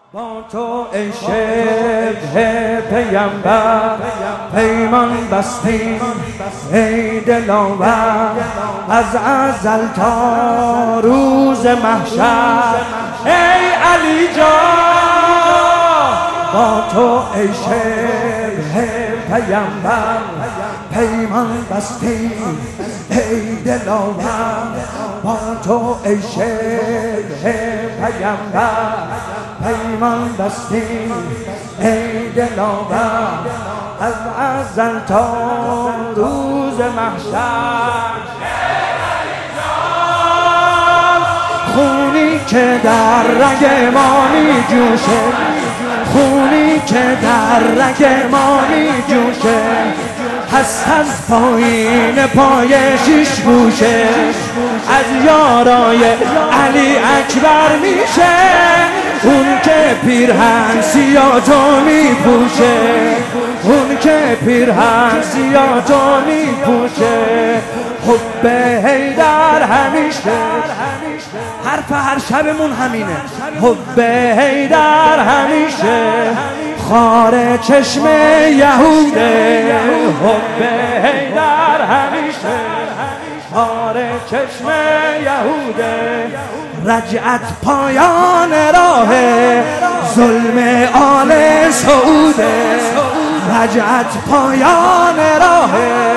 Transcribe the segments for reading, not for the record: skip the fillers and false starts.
با تو ای شبه پیامبر پیمان بستیم ای دلاور، از ازل تا روز محشر ای علی جان. با تو ای شبه پیامبر پیمان بستیم ای دلاور، با تو ای شبه پیامبر پیمان بستیم ای دلاور، از ازل تا روز محشر. خونی که در رگ ما می جوشه، خونی که در رگ ما می جوشه، هست از پایین پای شیش گوشه، از یارای علی اکبر میشه، اون که پیرهن سیاه تو میپوشه، اون که پیرهن سیاه تو میپوشه. حب حیدر همیشه، حرف هر شبمون همینه، حب حیدر همیشه خار چشم یهوده، حب حیدر همیشه خار چشم یهوده. رجعت پایان راه ظلم آل سعوده، رجعت پایان راه.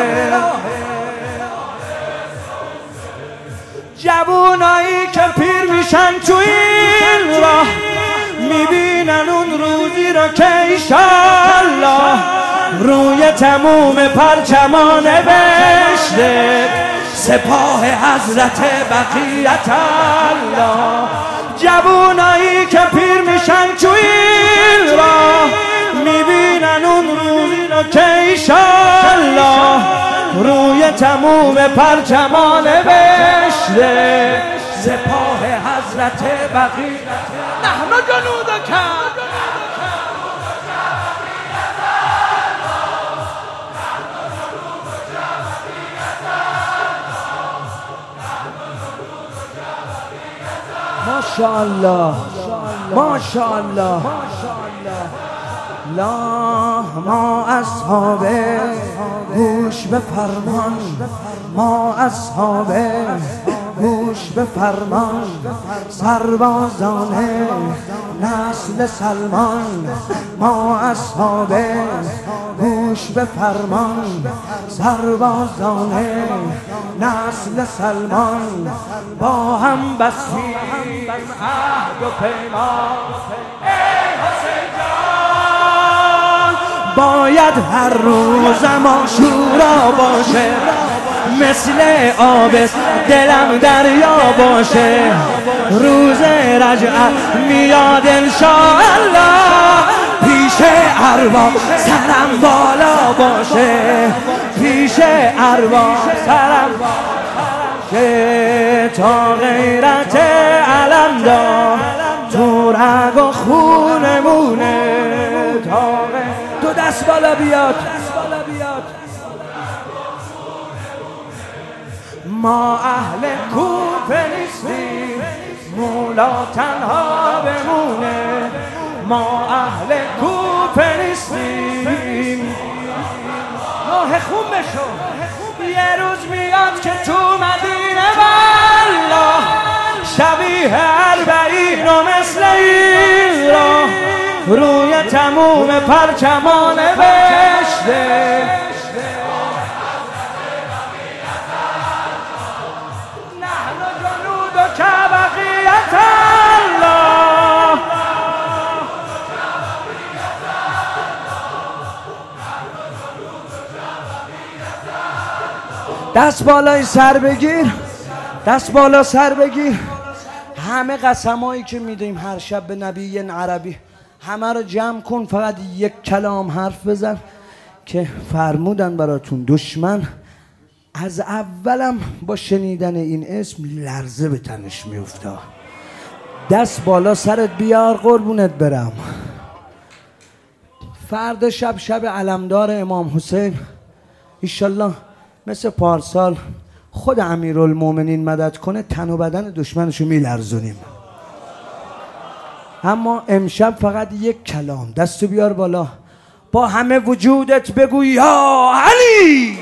جوونایی که پیر میشن تو این راه، میبینن اون روزی را که ایشالله روی تموم پرچمان نوشته سپاه حضرت بقیت الله. جوونایی که پیر میشن تو این راه، میبینن اون روزی را که ایشالله روی تموم پرچمان نوشته سپاه حضرت بقیت. نحن جنودک ماشاءالله ماشاءالله. لا ما اصحاب گوش به فرمان، ما اصحاب گوش به فرمان، سربازان نسل سلمان، ما اصحاب گوش به فرمان، سربازان نسل سلمان، با هم بستیم عهد و پیمان. ای حسین جان باید هر روز ما شورا باشه، مثل آب دلم دریا باشه، روز رجعت میاد انشاءالله، پیش ارواح سرم بالا باشه، پیش ارواح سرم که تا غیرت علمدار تو رگ و خونمونه. دو دست بالا بیاد. ما اهل کوفه نیستیم مولا تنها بمونه، ما اهل کوفه نیستیم. راه خون بشو. یه روز میاد که تو مدینه والله شبیه اربعین و مثل این راه روی تموم پرچمان نوشته نحن جنودک بقیت الله. دست بالای سر بگیر، دست بالا سر بگیر. همه قسمایی که میدیم هر شب به نبی عربی همه رو جمع کن، فقط یک کلام حرف بزن که فرمودن براتون دشمن از اولم با شنیدن این اسم لرزه به تنش میفته. دست بالا سرت بیار قربونت برم. فردا شب علمدار امام حسین ایشالله مثل پارسال خود امیرالمومنین مدد کنه تن و بدن دشمنشو میلرزونیم. اما امشب فقط یک کلام. دستو بیار بالا با همه وجودت بگو یا علی.